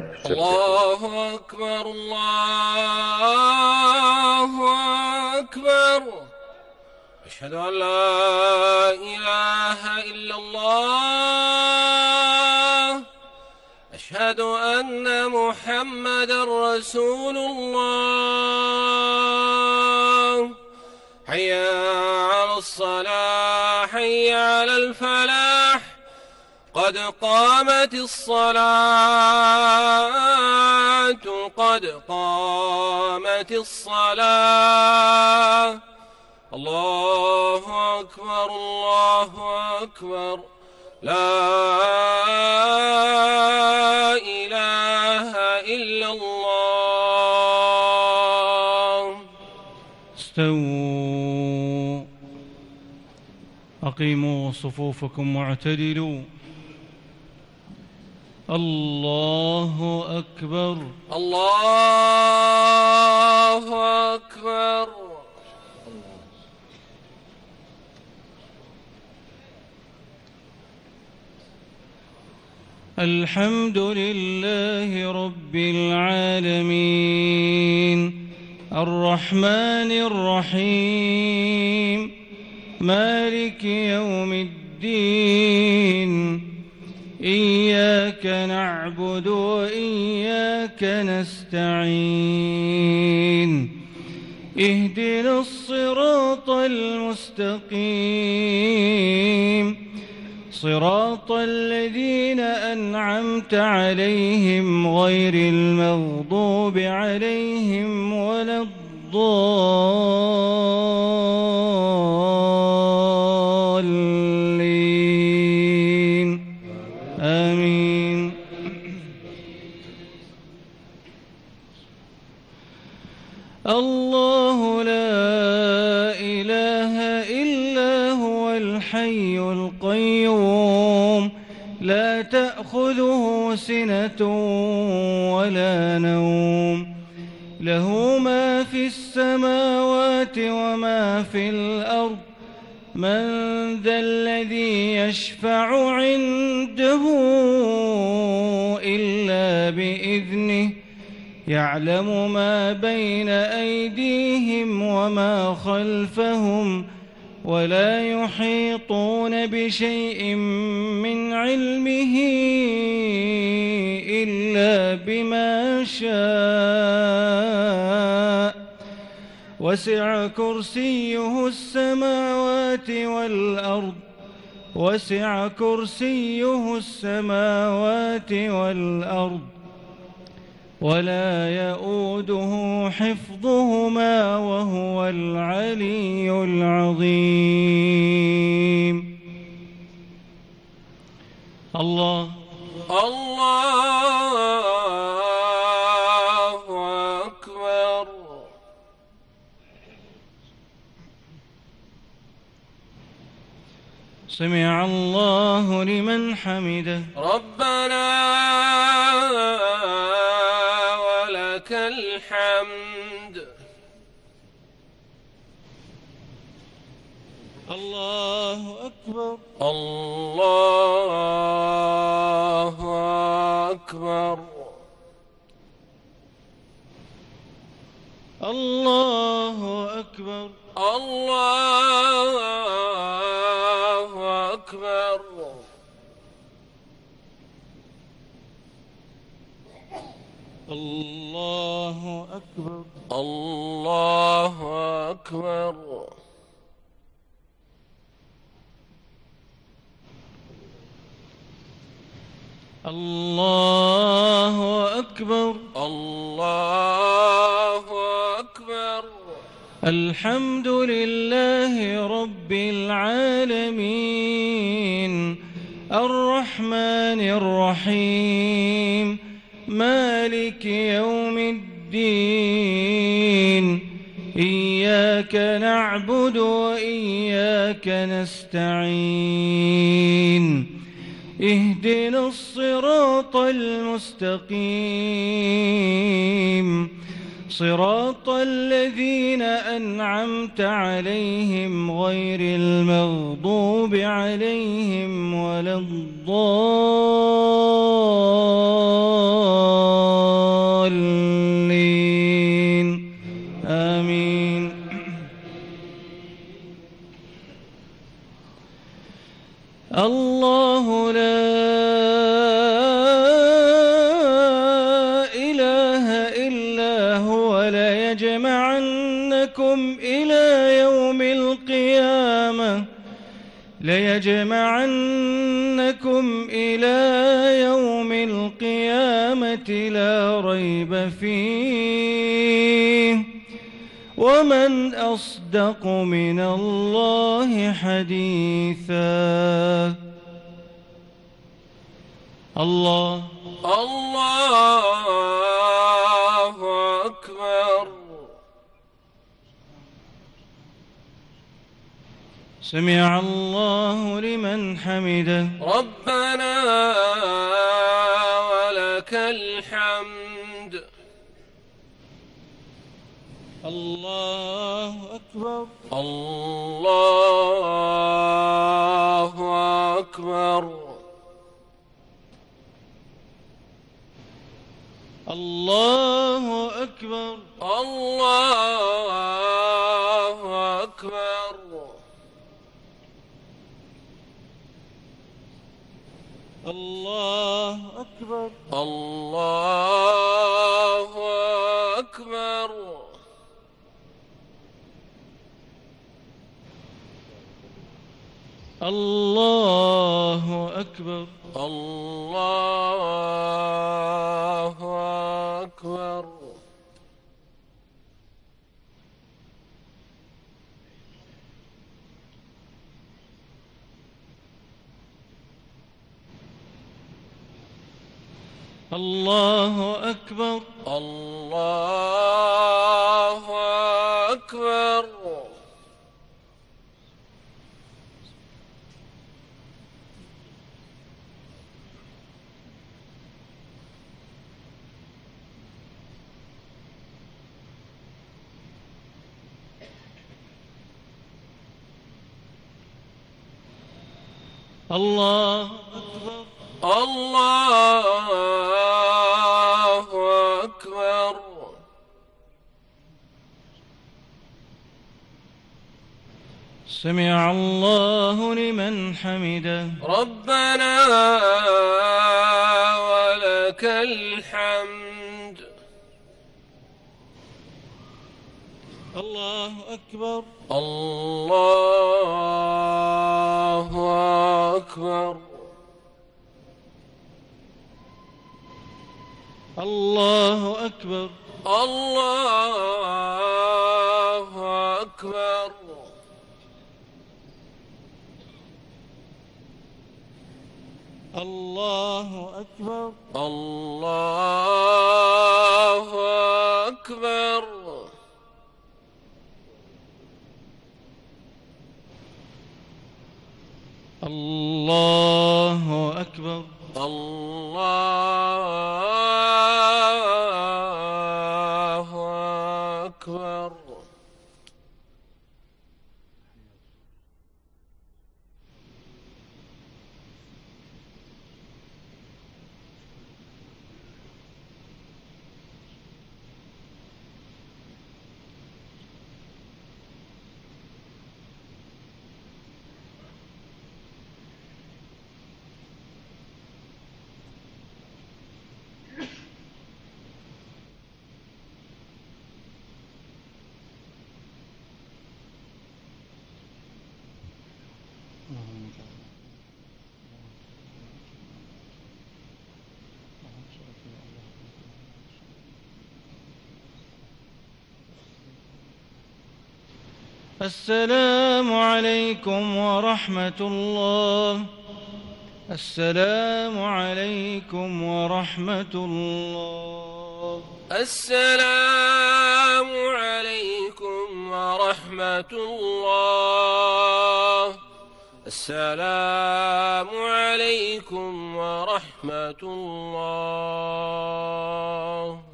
الله أكبر الله أكبر. أشهد أن لا إله إلا الله. أشهد أن محمدا رسول الله. حي على الصلاة حي على الفلاح. قد قامت الصلاة قد قامت الصلاة. الله أكبر الله أكبر. لا إله إلا الله. استووا، أقيموا صفوفكم واعتدلوا. الله أكبر الله أكبر. الحمد لله رب العالمين الرحمن الرحيم مالك يوم الدين. إياك نعبد وإياك نستعين. اهدنا الصراط المستقيم صراط الذين أنعمت عليهم غير المغضوب عليهم ولا الضالين. آمين. الله لا إله إلا هو الحي القيوم لا تأخذه سنة ولا نوم. له ما في السماوات وما في الأرض. من ذا الذي يشفع عنده إلا بإذنه. يعلم ما بين أيديهم وما خلفهم ولا يحيطون بشيء من علمه إلا بما شاء. وسع كرسيه السماوات والأرض وسع كرسيه السماوات والأرض ولا يؤوده حفظهما وهو العلي العظيم. الله الله أكبر. سمع الله لمن حمده. ربنا ولك الحمد. الله أكبر الله أكبر. الله أكبر الله أكبر. الله أكبر الله أكبر. الله أكبر الله أكبر. الحمد لله رب العالمين الرحمن الرحيم مالك يوم الدين. إياك نعبد وإياك نستعين. اهدنا الصراط المستقيم صراط الذين أنعمت عليهم غير المغضوب عليهم ولا الضالين. ليجمعنكم إلى يوم القيامة لا ريب فيه ومن أصدق من الله حديثا. الله أكبر. سمع الله لمن حمده. ربنا ولك الحمد. الله أكبر. الله أكبر. الله أكبر. الله أكبر. الله أكبر. الله أكبر. الله أكبر. الله أكبر. الله أكبر. الله أكبر. الله أكبر. الله أكبر. سمع الله لمن حمده. ربنا ولك الحمد. الله أكبر. الله أكبر. الله أكبر. الله أكبر. الله أكبر. الله أكبر. الله أكبر. الله أكبر. السلام عليكم ورحمة الله. السلام عليكم ورحمة الله. السلام عليكم ورحمة الله. السلام عليكم ورحمة الله.